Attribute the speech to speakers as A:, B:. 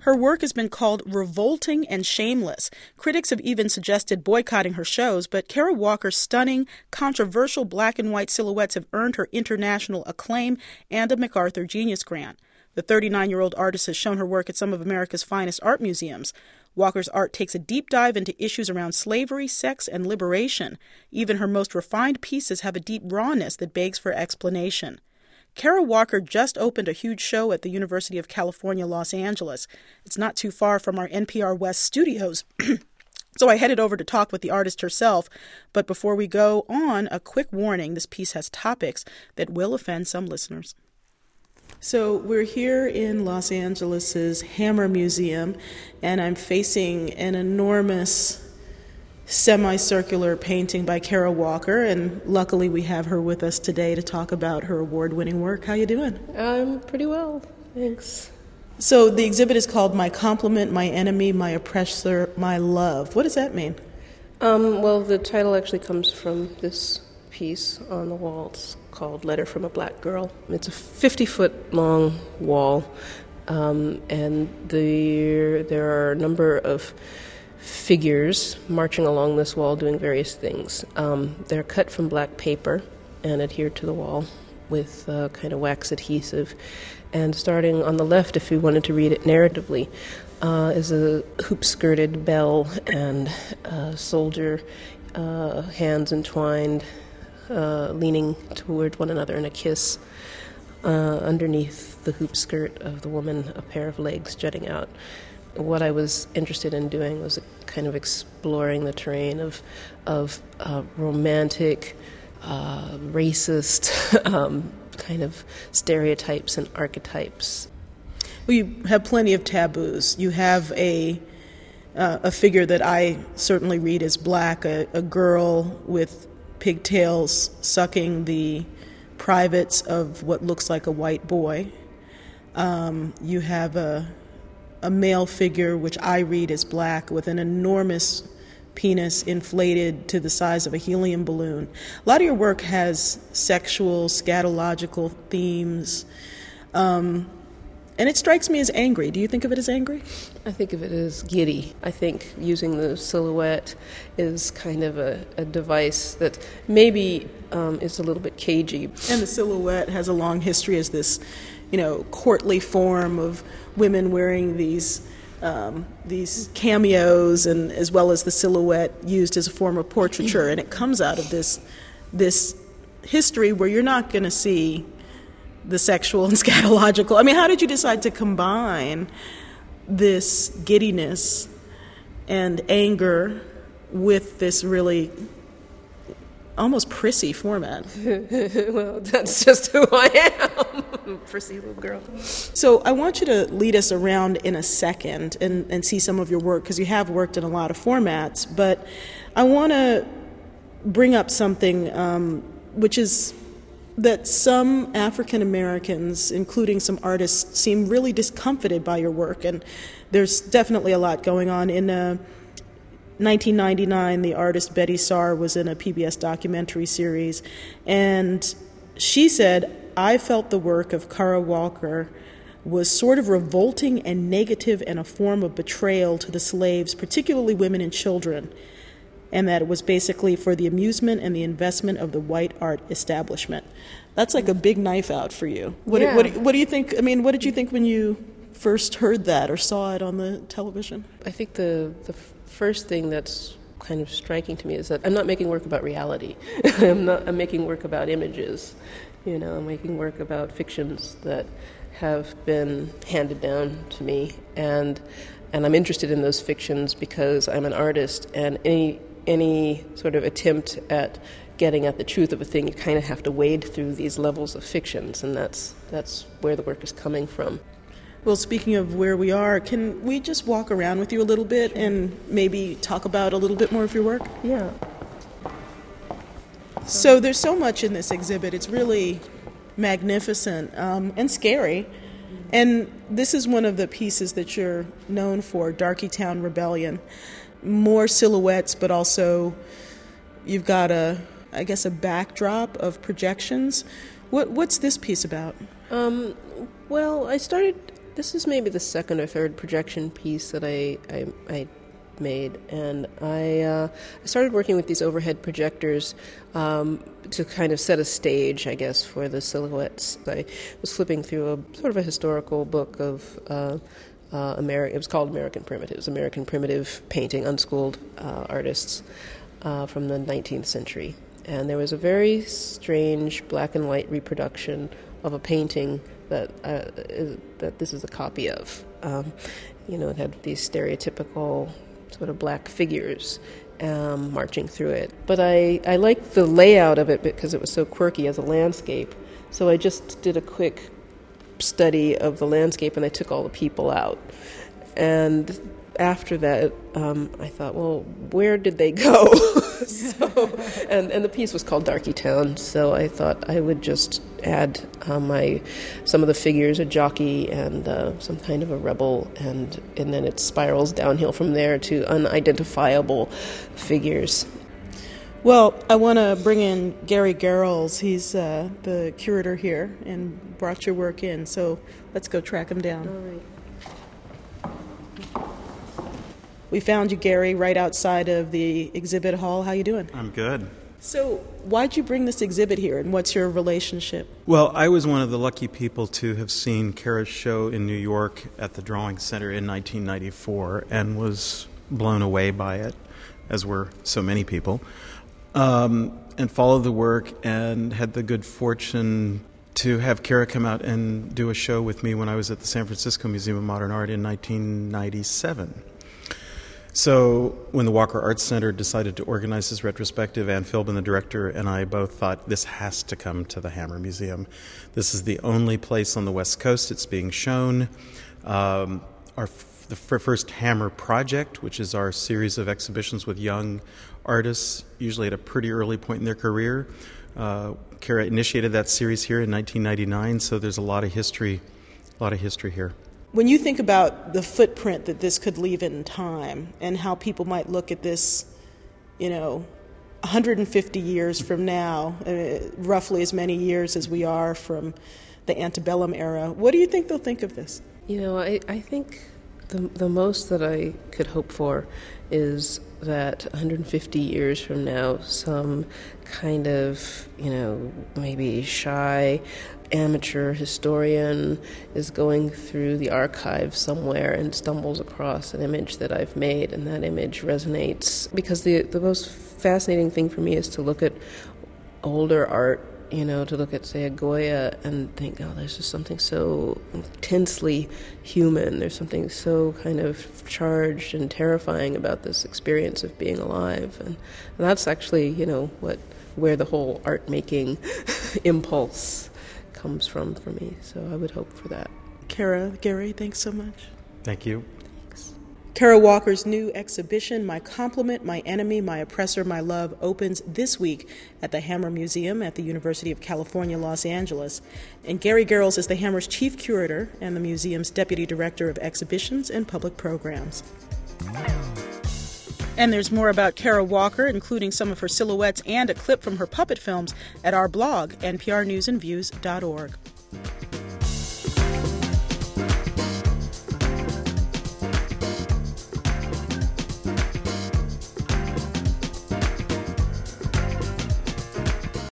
A: Her work has been called revolting and shameless. Critics have even suggested boycotting her shows, but Kara Walker's stunning, controversial black and white silhouettes have earned her international acclaim and a MacArthur Genius Grant. The 39-year-old artist has shown her work at some of America's finest art museums. Walker's art takes a deep dive into issues around slavery, sex, and liberation. Even her most refined pieces have a deep rawness that begs for explanation. Kara Walker just opened a huge show at the University of California, Los Angeles. It's not too far from our NPR West studios. So I headed over to talk with the artist herself. But before we go on, a quick warning. This piece has topics that will offend some listeners. So we're here in Los Angeles' Hammer Museum, and I'm facing an enormous semicircular painting by Kara Walker, and luckily we have her with us today to talk about her award-winning work. How you doing?
B: I'm pretty well, thanks.
A: So the exhibit is called My Compliment, My Enemy, My Oppressor, My Love. What does that mean?
B: Well, the title actually comes from this piece on the wall. It's called Letter from a Black Girl. It's a 50-foot long wall, and there are a number of figures marching along this wall doing various things. They're cut from black paper and adhered to the wall with kind of wax adhesive. And starting on the left, if you wanted to read it narratively, is a hoop-skirted belle and a soldier, hands entwined, leaning toward one another in a kiss. Underneath the hoop skirt of the woman, a pair of legs jutting out. What I was interested in doing was kind of exploring the terrain of romantic, racist kind of stereotypes and archetypes.
A: Well, you have plenty of taboos. You have a figure that I certainly read as black, a girl with pigtails sucking the privates of what looks like a white boy. You have a male figure, which I read as black, with an enormous penis inflated to the size of a helium balloon. A lot of your work has sexual, scatological themes, and it strikes me as angry. Do you think of it as angry?
B: I think of it as giddy. I think using the silhouette is kind of a device that maybe is a little bit cagey.
A: And the silhouette has a long history as this, courtly form of women wearing these cameos, and as well as the silhouette used as a form of portraiture. And it comes out of this history where you're not going to see the sexual and scatological. I mean, how did you decide to combine this giddiness and anger with this really almost prissy format?
B: Well, that's just who I am. Prissy little girl.
A: So I want you to lead us around in a second and see some of your work, because you have worked in a lot of formats, but I want to bring up something which is that some African Americans, including some artists, seem really discomfited by your work, and there's definitely a lot going on. In 1999, the artist Betty Saar was in a PBS documentary series, and she said, "I felt the work of Kara Walker was sort of revolting and negative and a form of betrayal to the slaves, particularly women and children, and that it was basically for the amusement and the investment of the white art establishment." That's like a big knife out for you. What do you think? I mean, what did you think when you first heard that or saw it on the television?
B: I think the first thing that's kind of striking to me is that I'm not making work about reality. I'm making work about images. I'm making work about fictions that have been handed down to me, and I'm interested in those fictions because I'm an artist, and any sort of attempt at getting at the truth of a thing, you kind of have to wade through these levels of fictions, and that's where the work is coming from.
A: Well, speaking of where we are, can we just walk around with you a little bit and maybe talk about a little bit more of your work?
B: Yeah.
A: So there's so much in this exhibit. It's really magnificent and scary. And this is one of the pieces that you're known for, Darkytown Rebellion. More silhouettes, but also you've got a backdrop of projections. What's this piece about?
B: Well, I started This is maybe the second or third projection piece that I made, and I started working with these overhead projectors to kind of set a stage, I guess, for the silhouettes. I was flipping through a sort of a historical book of it was called American Primitives, American Primitive Painting, Unschooled Artists from the 19th century. And there was a very strange black and white reproduction of a painting that this is a copy of. It had these stereotypical sort of black figures marching through it. But I liked the layout of it because it was so quirky as a landscape. So I just did a quick study of the landscape and I took all the people out. And after that, I thought, well, where did they go? And the piece was called Darky Town, so I thought I would just add some of the figures, a jockey and some kind of a rebel, and then it spirals downhill from there to unidentifiable figures.
A: Well, I want to bring in Gary Garrels. He's the curator here and brought your work in, so let's go track him down.
B: All right.
A: We found you, Gary, right outside of the exhibit hall. How you doing?
C: I'm good.
A: So why'd you bring this exhibit here, and what's your relationship?
C: Well, I was one of the lucky people to have seen Kara's show in New York at the Drawing Center in 1994 and was blown away by it, as were so many people, and followed the work and had the good fortune to have Kara come out and do a show with me when I was at the San Francisco Museum of Modern Art in 1997. So when the Walker Arts Center decided to organize this retrospective, Ann Philbin, the director, and I both thought this has to come to the Hammer Museum. This is the only place on the West Coast it's being shown. The first Hammer Project, which is our series of exhibitions with young artists, usually at a pretty early point in their career. Kara initiated that series here in 1999, so there's a lot of history here.
A: When you think about the footprint that this could leave in time and how people might look at this, 150 years from now, roughly as many years as we are from the antebellum era, what do you think they'll think of this?
B: I think the most that I could hope for is that 150 years from now, some kind of, maybe shy amateur historian is going through the archive somewhere and stumbles across an image that I've made, and that image resonates. Because the most fascinating thing for me is to look at older art, to look at, say, a Goya and think, oh, there's just something so intensely human. There's something so kind of charged and terrifying about this experience of being alive. And that's actually, where the whole art-making impulse comes from for me. So I would hope for that.
A: Kara, Gary, thanks so much.
C: Thank you.
A: Thanks. Kara Walker's new exhibition, My Compliment, My Enemy, My Oppressor, My Love, opens this week at the Hammer Museum at the University of California, Los Angeles. And Gary Garrels is the Hammer's chief curator and the museum's deputy director of exhibitions and public programs. And there's more about Kara Walker, including some of her silhouettes and a clip from her puppet films, at our blog, nprnewsandviews.org.